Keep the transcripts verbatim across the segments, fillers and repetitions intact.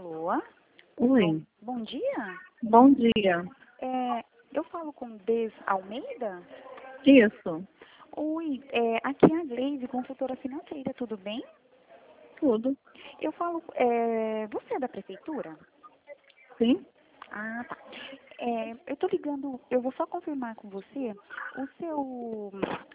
Alô? Bom, Oi, bom dia. bom dia. É, eu falo com Des Almeida? Isso, Oi, é, aqui é a Gleise, consultora financeira, tudo bem? tudo. Eu falo, é, você é da prefeitura? Sim? Ah, tá. É, eu tô ligando, eu vou só confirmar com você, o seu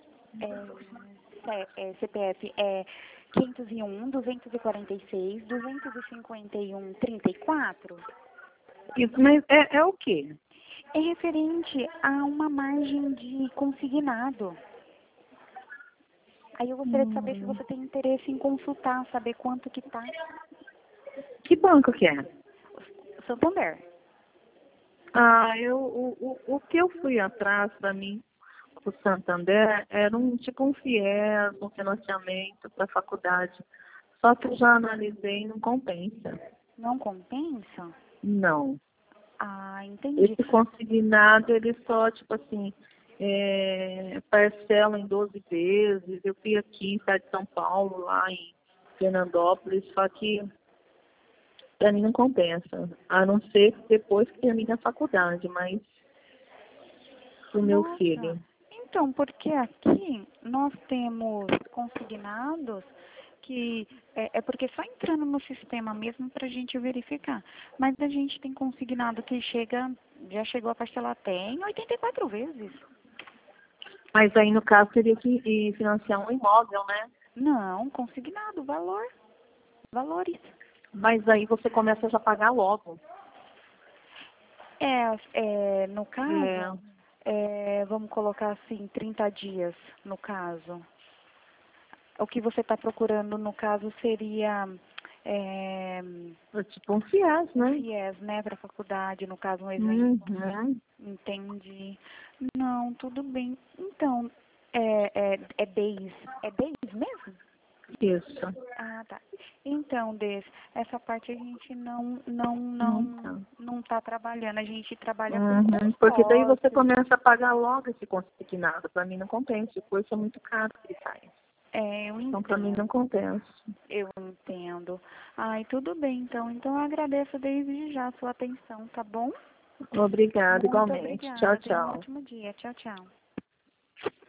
é, C- é, C P F é quinhentos e um, duzentos e quarenta e seis, duzentos e cinquenta e um, trinta e quatro? Isso, mas é, é o quê? É referente a uma margem de consignado. Aí eu gostaria de saber se Hum, você tem interesse em consultar, saber quanto que tá. que banco que é? Santander. Ah, eu, o, o, o que eu fui atrás para mim, o Santander, era um tipo um FIES, um financiamento para faculdade. Só que eu já analisei e não compensa. Não compensa? Não. Ah, entendi. Esse consignado, ele só, tipo assim, é, parcela em doze vezes. Eu fui aqui em Estado de São Paulo, lá em Fernandópolis, só que para mim não compensa. A não ser depois que termine a faculdade, mas pro meu Nossa. filho. Então, porque aqui nós temos consignados que é, é porque só entrando no sistema mesmo para a gente verificar. Mas a gente tem consignado que chega, já chegou a parcelar até em oitenta e quatro vezes. Mas aí, no caso, teria que ir financiar um imóvel, né? Não, consignado, valor, valores. Mas aí você começa já a pagar logo. É, é, no É, caso, é, vamos colocar assim, trinta dias, no caso. O que você está procurando, no caso, seria é, é tipo um FIES, um né? FIES, né, para a faculdade, no caso, um exemplo. Uhum. Entendi. Não, tudo bem. Então, é, é, é days, é days mesmo? Isso. Ah, tá. Então, Des, essa parte a gente não não Não não tá. não está trabalhando. A gente trabalha com Uhum, porque daí você consórcios. começa a pagar logo esse consignado. Para mim não compensa. O curso é muito caro que ele faz. É, eu Então para mim não entendo. compensa. Eu entendo. Ai, tudo bem, então. Então, eu agradeço desde já a sua atenção, tá bom? Obrigada, Muito igualmente. Tchau, obrigada. Tenha um tchau. ótimo dia. Tchau, tchau.